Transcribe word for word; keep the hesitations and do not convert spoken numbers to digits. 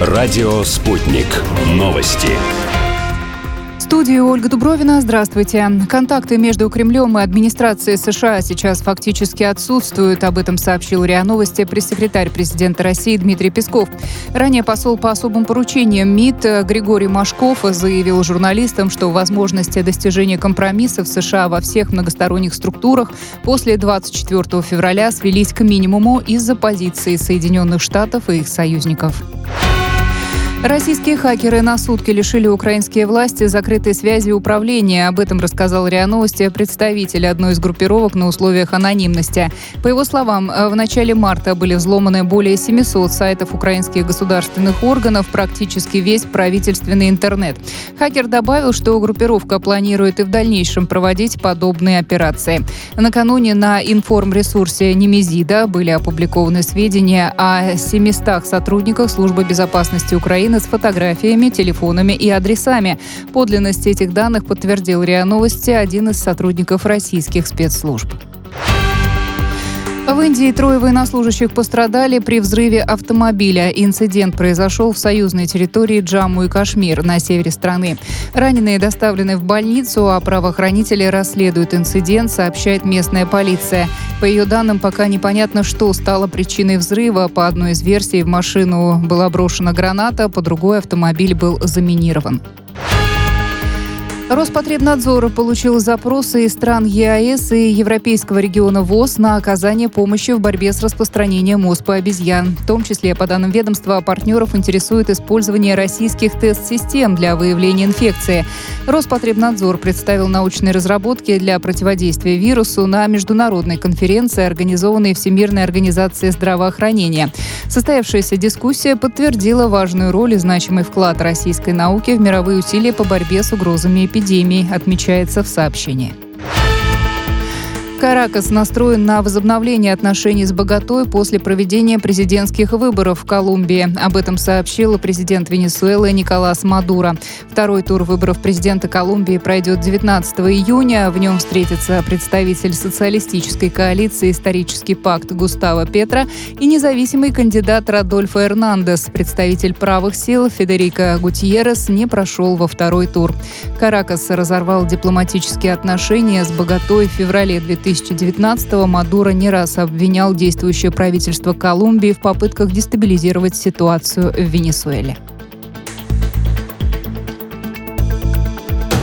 Радио «Спутник». Новости. В студии Ольга Дубровина. Здравствуйте. Контакты между Кремлем и администрацией США сейчас фактически отсутствуют. Об этом сообщил РИА Новости пресс-секретарь президента России Дмитрий Песков. Ранее посол по особым поручениям МИД Григорий Машков заявил журналистам, что возможности достижения компромисса в США во всех многосторонних структурах после двадцать четвёртого февраля свелись к минимуму из-за позиции Соединенных Штатов и их союзников. Российские хакеры на сутки лишили украинские власти закрытой связи и управления. Об этом рассказал РИА Новости представитель одной из группировок на условиях анонимности. По его словам, в начале марта были взломаны более семисот сайтов украинских государственных органов, практически весь правительственный интернет. Хакер добавил, что группировка планирует и в дальнейшем проводить подобные операции. Накануне на информресурсе Немезида были опубликованы сведения о семистах сотрудниках Службы безопасности Украины с фотографиями, телефонами и адресами. Подлинность этих данных подтвердил РИА Новости один из сотрудников российских спецслужб. В Индии трое военнослужащих пострадали при взрыве автомобиля. Инцидент произошел в союзной территории Джамму и Кашмир на севере страны. Раненые доставлены в больницу, а правоохранители расследуют инцидент, сообщает местная полиция. По ее данным, пока непонятно, что стало причиной взрыва. По одной из версий, в машину была брошена граната, по другой автомобиль был заминирован. Роспотребнадзор получил запросы из стран ЕАЭС и Европейского региона ВОЗ на оказание помощи в борьбе с распространением оспы обезьян. В том числе, по данным ведомства, партнеров интересует использование российских тест-систем для выявления инфекции. Роспотребнадзор представил научные разработки для противодействия вирусу на международной конференции, организованной Всемирной организацией здравоохранения. Состоявшаяся дискуссия подтвердила важную роль и значимый вклад российской науки в мировые усилия по борьбе с угрозами эпидемии, отмечается в сообщении. Каракас настроен на возобновление отношений с Боготой после проведения президентских выборов в Колумбии. Об этом сообщил президент Венесуэлы Николас Мадуро. Второй тур выборов президента Колумбии пройдет девятнадцатого июня. В нем встретятся представитель социалистической коалиции «Исторический пакт» Густаво Петро и независимый кандидат Родольфо Эрнандес. Представитель правых сил Федерико Гутьеррес не прошел во второй тур. Каракас разорвал дипломатические отношения с Боготой в феврале две тысячи девятнадцатого. Мадуро не раз обвинял действующее правительство Колумбии в попытках дестабилизировать ситуацию в Венесуэле.